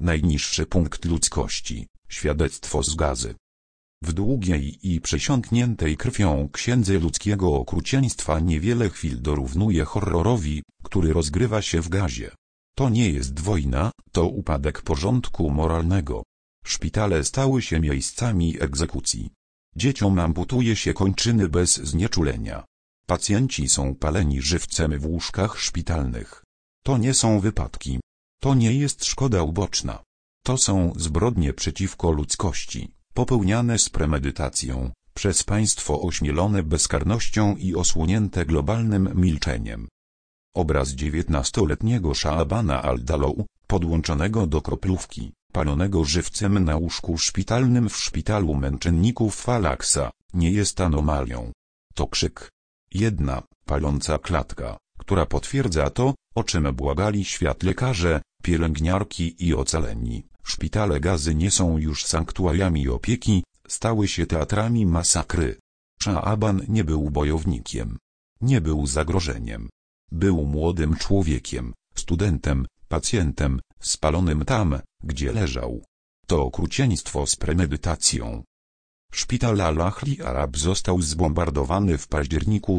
najniższy punkt ludzkości, świadectwo z Gazy. W długiej i przesiąkniętej krwią księdze ludzkiego okrucieństwa niewiele chwil dorównuje horrorowi, który rozgrywa się w Gazie. To nie jest wojna, to upadek porządku moralnego. Szpitale stały się miejscami egzekucji. Dzieciom amputuje się kończyny bez znieczulenia. Pacjenci są paleni żywcem w łóżkach szpitalnych. To nie są wypadki. To nie jest szkoda uboczna. To są zbrodnie przeciwko ludzkości, popełniane z premedytacją, przez państwo ośmielone bezkarnością i osłonięte globalnym milczeniem. Obraz 19-letniego Shaabana al-Dalow, podłączonego do kroplówki, palonego żywcem na łóżku szpitalnym w szpitalu męczenników Al-Aqsa, nie jest anomalią. To krzyk. Jedna, paląca klatka, która potwierdza to, o czym błagali świat lekarze, pielęgniarki i ocaleni. Szpitale Gazy nie są już sanktuariami opieki, stały się teatrami masakry. Shaaban nie był bojownikiem. Nie był zagrożeniem. Był młodym człowiekiem, studentem, pacjentem, spalonym tam, gdzie leżał. To okrucieństwo z premedytacją. Szpital Al-Ahli Arab został zbombardowany w październiku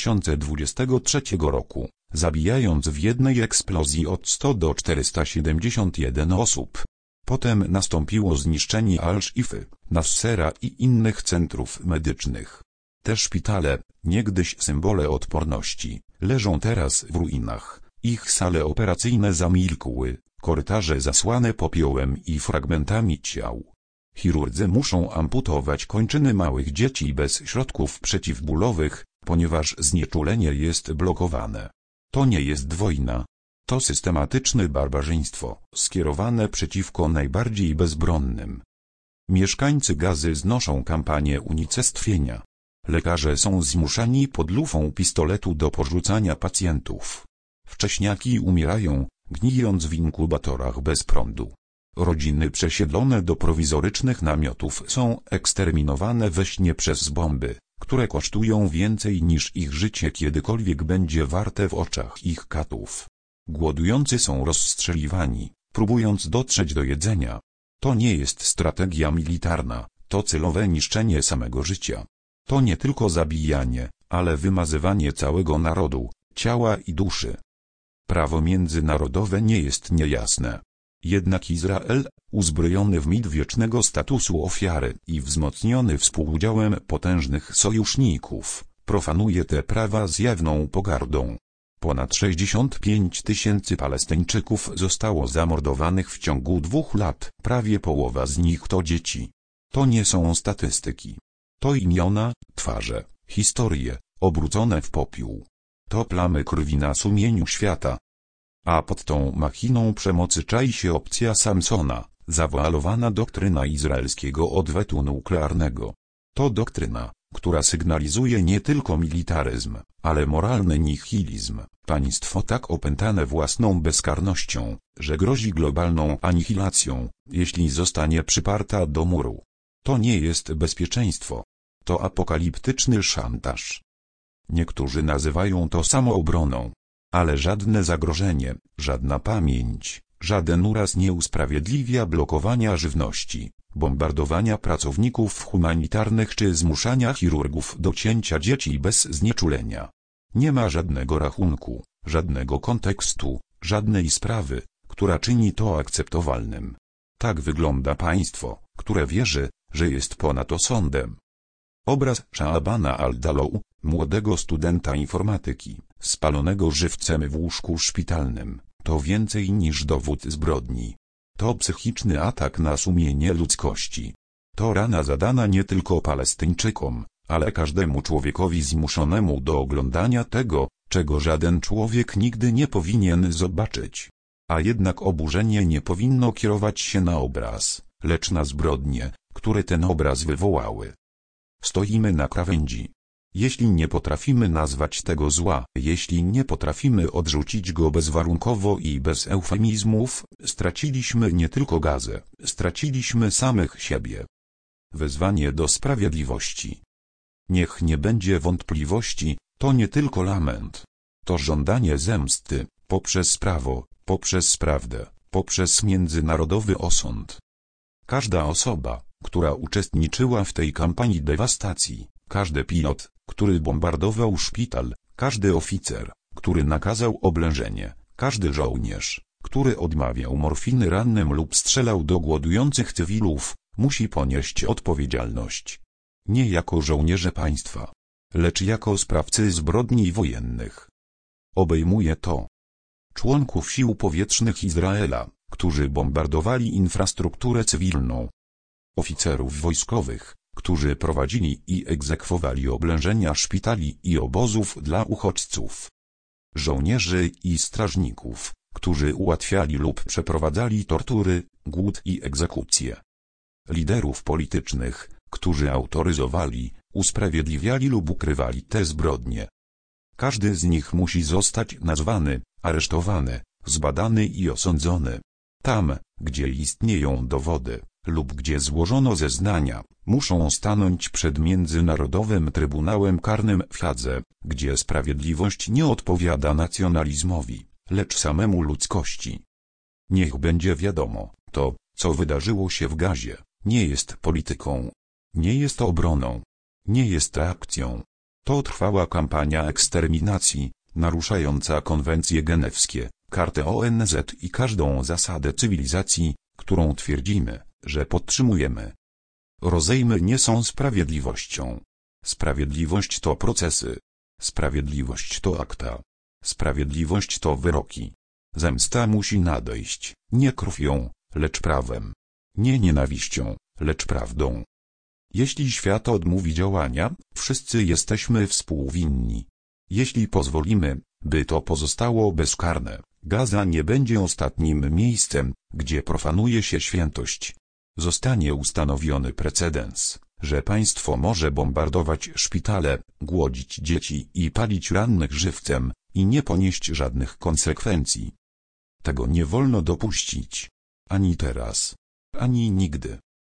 2023 roku, zabijając w jednej eksplozji od 100 do 471 osób. Potem nastąpiło zniszczenie Al-Shify, Nassera i innych centrów medycznych. Te szpitale, niegdyś symbole odporności, leżą teraz w ruinach. Ich sale operacyjne zamilkły, korytarze zasłane popiołem i fragmentami ciał. Chirurdzy muszą amputować kończyny małych dzieci bez środków przeciwbólowych, ponieważ znieczulenie jest blokowane. To nie jest wojna. To systematyczne barbarzyństwo, skierowane przeciwko najbardziej bezbronnym. Mieszkańcy Gazy znoszą kampanię unicestwienia. Lekarze są zmuszani pod lufą pistoletu do porzucania pacjentów. Wcześniaki umierają, gnijąc w inkubatorach bez prądu. Rodziny przesiedlone do prowizorycznych namiotów są eksterminowane we śnie przez bomby, które kosztują więcej niż ich życie kiedykolwiek będzie warte w oczach ich katów. Głodujący są rozstrzeliwani, próbując dotrzeć do jedzenia. To nie jest strategia militarna, to celowe niszczenie samego życia. To nie tylko zabijanie, ale wymazywanie całego narodu, ciała i duszy. Prawo międzynarodowe nie jest niejasne. Jednak Izrael, uzbrojony w mit wiecznego statusu ofiary i wzmocniony współudziałem potężnych sojuszników, profanuje te prawa z jawną pogardą. Ponad 65 000 Palestyńczyków zostało zamordowanych w ciągu 2 lat, prawie połowa z nich to dzieci. To nie są statystyki. To imiona, twarze, historie, obrócone w popiół. To plamy krwi na sumieniu świata. A pod tą machiną przemocy czai się opcja Samsona, zawoalowana doktryna izraelskiego odwetu nuklearnego. To doktryna, która sygnalizuje nie tylko militaryzm, ale moralny nihilizm, państwo tak opętane własną bezkarnością, że grozi globalną anihilacją, jeśli zostanie przyparta do muru. To nie jest bezpieczeństwo. To apokaliptyczny szantaż. Niektórzy nazywają to samoobroną. Ale żadne zagrożenie, żadna pamięć, żaden uraz nie usprawiedliwia blokowania żywności, bombardowania pracowników humanitarnych czy zmuszania chirurgów do cięcia dzieci bez znieczulenia. Nie ma żadnego rachunku, żadnego kontekstu, żadnej sprawy, która czyni to akceptowalnym. Tak wygląda państwo, które wierzy, że jest ponad osądem. Obraz Shaabana al-Dalow, młodego studenta informatyki, spalonego żywcem w łóżku szpitalnym, to więcej niż dowód zbrodni. To psychiczny atak na sumienie ludzkości. To rana zadana nie tylko Palestyńczykom, ale każdemu człowiekowi zmuszonemu do oglądania tego, czego żaden człowiek nigdy nie powinien zobaczyć. A jednak oburzenie nie powinno kierować się na obraz, lecz na zbrodnie, które ten obraz wywołały. Stoimy na krawędzi. Jeśli nie potrafimy nazwać tego zła, jeśli nie potrafimy odrzucić go bezwarunkowo i bez eufemizmów, straciliśmy nie tylko Gazę, straciliśmy samych siebie. Wezwanie do sprawiedliwości. Niech nie będzie wątpliwości, to nie tylko lament. To żądanie zemsty, poprzez prawo, poprzez prawdę, poprzez międzynarodowy osąd. Każda osoba, która uczestniczyła w tej kampanii dewastacji, każdy pilot, który bombardował szpital, każdy oficer, który nakazał oblężenie, każdy żołnierz, który odmawiał morfiny rannym lub strzelał do głodujących cywilów, musi ponieść odpowiedzialność. Nie jako żołnierze państwa, lecz jako sprawcy zbrodni wojennych. Obejmuje to członków sił powietrznych Izraela, którzy bombardowali infrastrukturę cywilną, oficerów wojskowych, którzy prowadzili i egzekwowali oblężenia szpitali i obozów dla uchodźców, żołnierzy i strażników, którzy ułatwiali lub przeprowadzali tortury, głód i egzekucje, liderów politycznych, którzy autoryzowali, usprawiedliwiali lub ukrywali te zbrodnie. Każdy z nich musi zostać nazwany, aresztowany, zbadany i osądzony. Tam, gdzie istnieją dowody, lub gdzie złożono zeznania, muszą stanąć przed Międzynarodowym Trybunałem Karnym w Hadze, gdzie sprawiedliwość nie odpowiada nacjonalizmowi, lecz samemu ludzkości. Niech będzie wiadomo, to, co wydarzyło się w Gazie, nie jest polityką, nie jest obroną, nie jest reakcją. To trwała kampania eksterminacji, naruszająca konwencje genewskie, kartę ONZ i każdą zasadę cywilizacji, którą twierdzimy, że podtrzymujemy. Rozejmy nie są sprawiedliwością. Sprawiedliwość to procesy. Sprawiedliwość to akta. Sprawiedliwość to wyroki. Zemsta musi nadejść, nie krwią, lecz prawem. Nie nienawiścią, lecz prawdą. Jeśli świat odmówi działania, wszyscy jesteśmy współwinni. Jeśli pozwolimy, by to pozostało bezkarne, Gaza nie będzie ostatnim miejscem, gdzie profanuje się świętość. Zostanie ustanowiony precedens, że państwo może bombardować szpitale, głodzić dzieci i palić rannych żywcem, i nie ponieść żadnych konsekwencji. Tego nie wolno dopuścić. Ani teraz, ani nigdy.